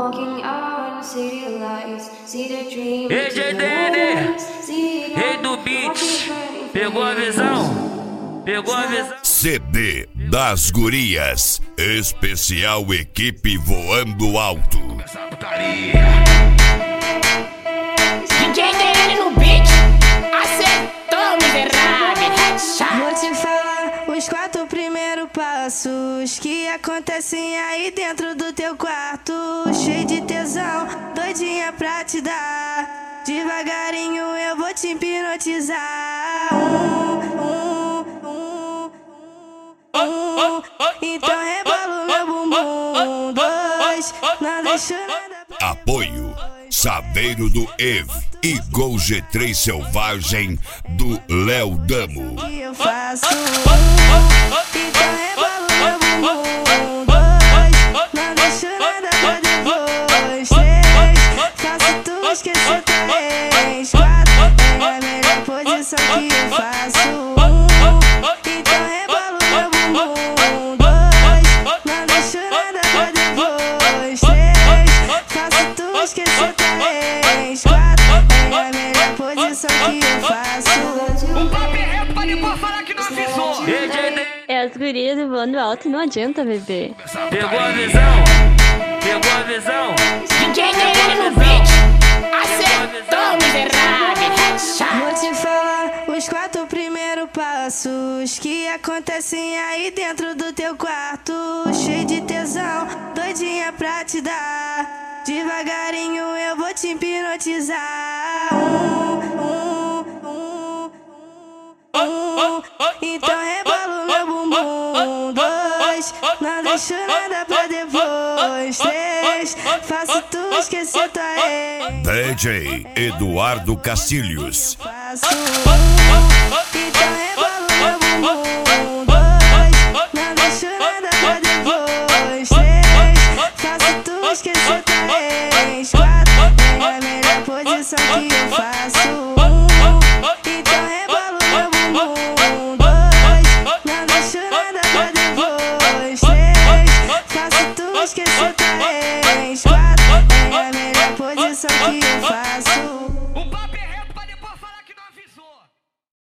Walking out in the city lights, see the dream. Ei, JDN, rei do beat, pegou a visão, pegou a visão. CD das Gurias, especial equipe voando alto. JDN no beat, acertou, miserável. Vou te falar os 4 primeiros passos que acontecem aí dentro do teu quarto. Cheio de tesão, doidinha pra te dar. Devagarinho eu vou te hipnotizar. Então rebolo meu bumbum. 2, não deixo nada pra... Apoio Saveiro do Eve e Gol G3 Selvagem do Léo Damo. Que eu faço então rebolo meu bumbum. 2, não deixo nada pra depois. 3, faço tu esquecer 3, 4, é a melhor posição que eu faço. Então rebolo meu bumbum. 2, não deixo nada pra depois. 3, faço tu esquecer 3, 4, é a melhor posição que eu faço. Ei, JDN, É as gurias voando alto, não adianta, bebê. pegou a visão, pegou a visão. JDN no beat, acertou, miserável. Vou te falar os 4 primeiros passos que acontecem aí dentro do teu quarto. Cheio de tesão, doidinha pra te dar. Devagarinho eu vou te hipnotizar. Então rebolo meu bumbum. 2, não deixo nada pra depois. 3, faço tu esquecer tua ex. DJ Eduardo Castilhos. Faço então rebolo meu bumbum. 2, não deixo nada pra depois. 3, faço tu esquecer 3, 4, é a melhor posição que eu faço. Então rebolo meu bumbum. 2, não deixo nada pra depois. 3, faço tu esquecer